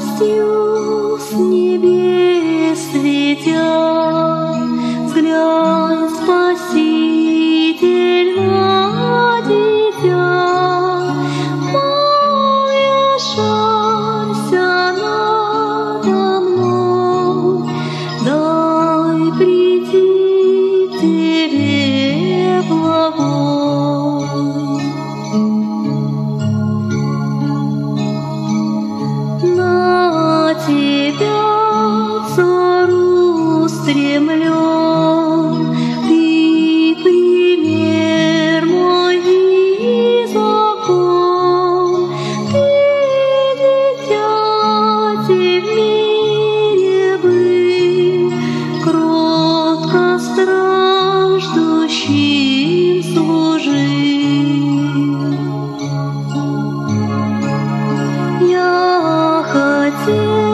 Радостью с небес летя, взглянь, Спаситель, на дитя. Моя жалься надо мной, дай прийти к тебе благой. На тебя, цару устремлен, ты пример мой и закон. Ты, дитяти, в мире был, кротко страждущим служил. Я хотел